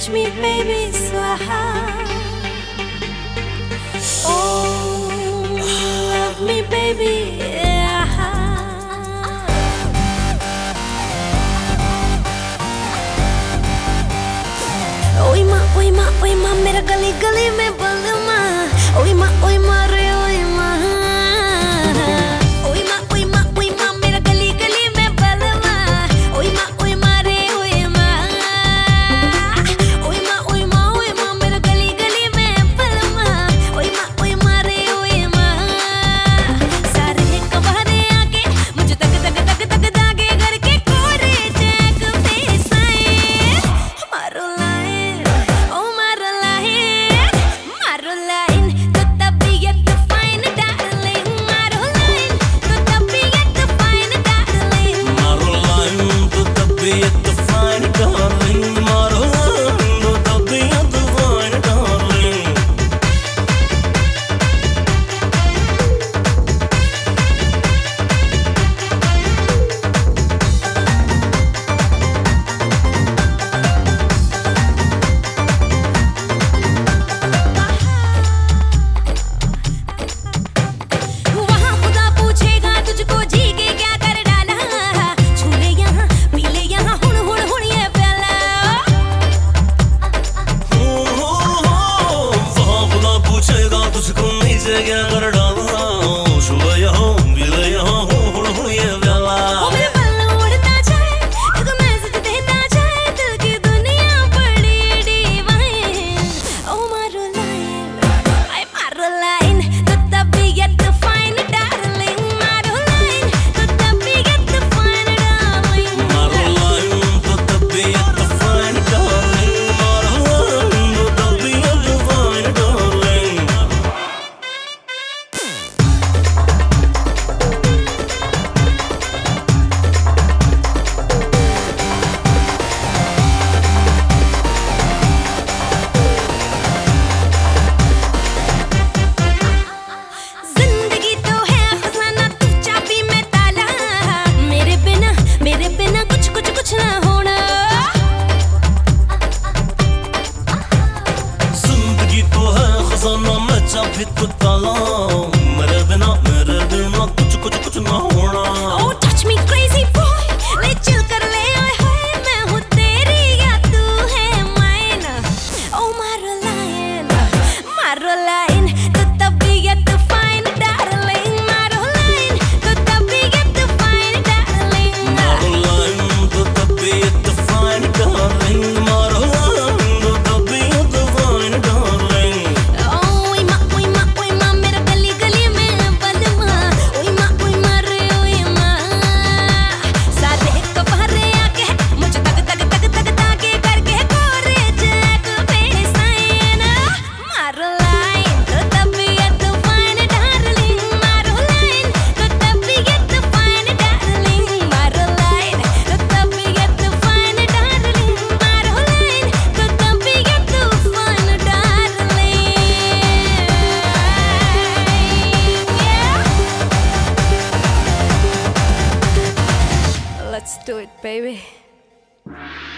touch me, baby, swaha. Oh, love me, baby, yeah. ओई माँ मेरा गली गली में बलमा। ओई माँ रे ओई माँ। ओई माँ मेरा गली गली में बलमा। ओई माँ रे ओई माँ। ओई माँ मेरा गली गली में बलमा। ओई माँ रे ओई माँ। सारे कबारे आके मुझे तक दागे करके कोरे जैक पे साए मारो लाइन। ओ मारो लाइन तो तबीयत फाइन डार्लिंग। मारो लाइन तो तबीयत फाइन डार्लिंग। मारो लाइन तो तबीयत फाइन डार्लिंग। मारो लाइन तो तबीयत फाइन डार्लिंग। वहाँ खुदा पूछेगा तुझको जी के क्या कर डाला। छूले यहाँ पीले यहाँ हुण ये प्याला। वहाँ खुदा पूछेगा तुझको नीचे क्या कर डाला। सुबह यहाँ मिले यहाँ हुण ये प्याला। ओ मेरे पल्लू उड़ता जाए एक मैसेज देता जाए दिल की दुनिया बड़ी डिवाइन। ओ मारो लाइन तो तबीयत फाइन डार्लिंग। मारो लाइन तो तबीयत फाइन डार्लिंग। मारो लाइन तो तबीयत फाइन डार्लिंग। मारो लाइन तो तबीयत फाइन डार्लिंग। जिंदगी तो है खजाना तू चाबी में ताला। मेरे बिना कुछ ना होना। जिंदगी तो है खजाना मैं चाबी तो ताला। मेरे बिना कुछ ना होना। Oh touch me crazy boy, ले चिल कर ले ओए होए। मैं हूँ तेरी या तू है माइन। Oh मारो लाइन तो तबीयत फाइन डार्लिंग। मारो लाइन तो तबीयत फाइन डार्लिंग। मारो लाइन तो तबीयत फाइन डार्लिंग। मारो लाइन तो तबीयत फाइन डार्लिंग। ओई माँ मेरा गली गली में बलमा। ओई माँ रे ओई माँ। सारे कबारे आके मुझे तक दागे करके कोरे जैक पे साइन। मारो लाइन तो तबीयत फाइन डार्लिंग। मारो लाइन तो तबीयत फाइन डार्लिंग। मारो लाइन तो तबीयत फाइन डार्लिंग। मारो लाइन तो तबीयत fine darling. Let's do it, baby.